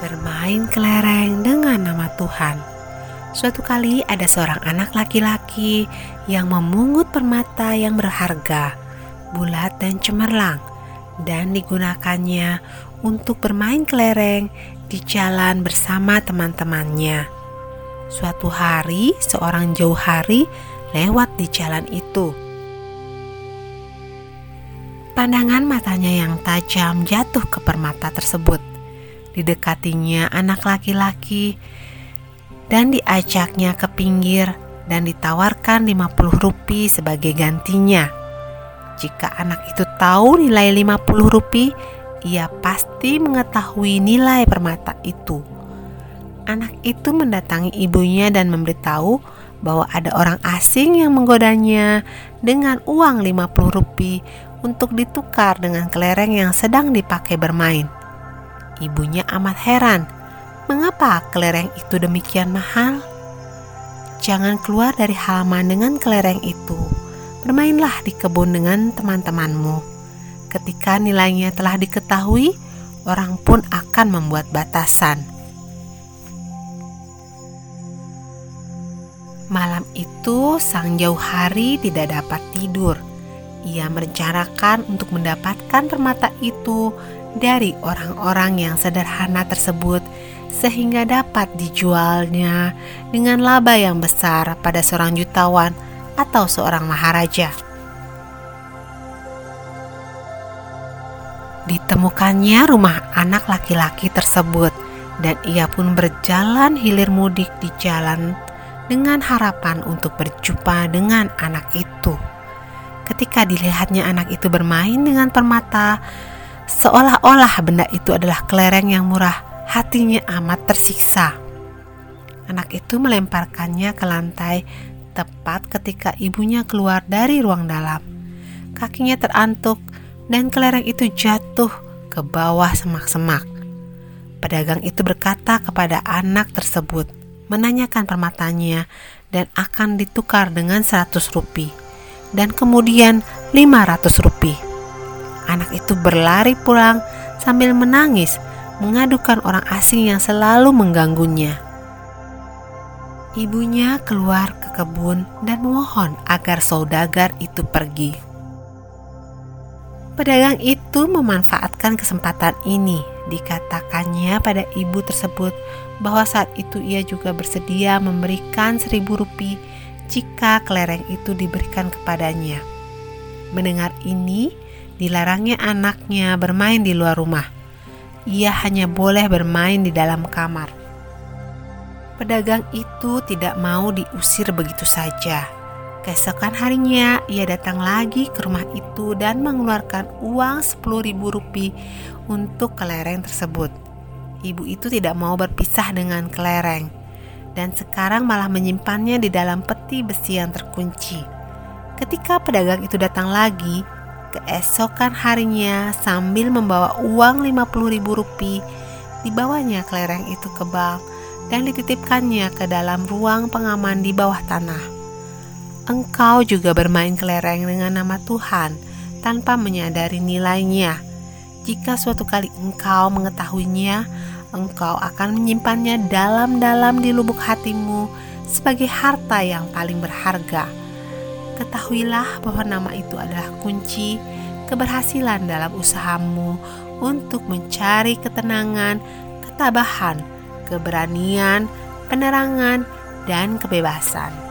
Bermain kelereng dengan nama Tuhan. Suatu kali ada seorang anak laki-laki yang memungut permata yang berharga, bulat dan cemerlang, dan digunakannya untuk bermain kelereng di jalan bersama teman-temannya. Suatu hari, seorang jauhari lewat di jalan itu. Pandangan matanya yang tajam jatuh ke permata tersebut. Didekatinya anak laki-laki dan diajaknya ke pinggir dan ditawarkan 50 rupiah sebagai gantinya. Jika anak itu tahu nilai 50 rupiah, ia pasti mengetahui nilai permata itu. Anak itu mendatangi ibunya dan memberitahu bahwa ada orang asing yang menggodanya dengan uang 50 rupiah untuk ditukar dengan kelereng yang sedang dipakai bermain. Ibunya amat heran, mengapa kelereng itu demikian mahal? Jangan keluar dari halaman dengan kelereng itu. Bermainlah di kebun dengan teman-temanmu. Ketika nilainya telah diketahui, orang pun akan membuat batasan. Malam itu, sang jauhari tidak dapat tidur. Ia merencanakan untuk mendapatkan permata itu dari orang-orang yang sederhana tersebut sehingga dapat dijualnya dengan laba yang besar pada seorang jutawan atau seorang maharaja. Ditemukannya rumah anak laki-laki tersebut dan ia pun berjalan hilir mudik di jalan dengan harapan untuk berjumpa dengan anak itu. Ketika dilihatnya anak itu bermain dengan permata, seolah-olah benda itu adalah kelereng yang murah, hatinya amat tersiksa. Anak itu melemparkannya ke lantai tepat ketika ibunya keluar dari ruang dalam. Kakinya terantuk dan kelereng itu jatuh ke bawah semak-semak. Pedagang itu berkata kepada anak tersebut, menanyakan permatanya dan akan ditukar dengan 100 rupiah dan kemudian 500 rupiah. Anak itu berlari pulang sambil menangis, mengadukan orang asing yang selalu mengganggunya. Ibunya keluar ke kebun dan memohon agar saudagar itu pergi. Pedagang itu memanfaatkan kesempatan ini. Dikatakannya pada ibu tersebut bahwa saat itu ia juga bersedia memberikan 1.000 rupiah jika kelereng itu diberikan kepadanya. Mendengar ini, dilarangnya anaknya bermain di luar rumah. Ia hanya boleh bermain di dalam kamar. Pedagang itu tidak mau diusir begitu saja. Keesokan harinya, ia datang lagi ke rumah itu dan mengeluarkan uang 10.000 rupiah untuk kelereng tersebut. Ibu itu tidak mau berpisah dengan kelereng dan sekarang malah menyimpannya di dalam peti besi yang terkunci. Ketika pedagang itu datang lagi, keesokan harinya sambil membawa uang 50.000 rupiah, dibawanya kelereng itu ke bank dan dititipkannya ke dalam ruang pengaman di bawah tanah. Engkau juga bermain kelereng dengan nama Tuhan tanpa menyadari nilainya. Jika suatu kali engkau mengetahuinya, engkau akan menyimpannya dalam-dalam di lubuk hatimu sebagai harta yang paling berharga. Ketahuilah bahwa nama itu adalah kunci keberhasilan dalam usahamu untuk mencari ketenangan, ketabahan, keberanian, penerangan, dan kebebasan.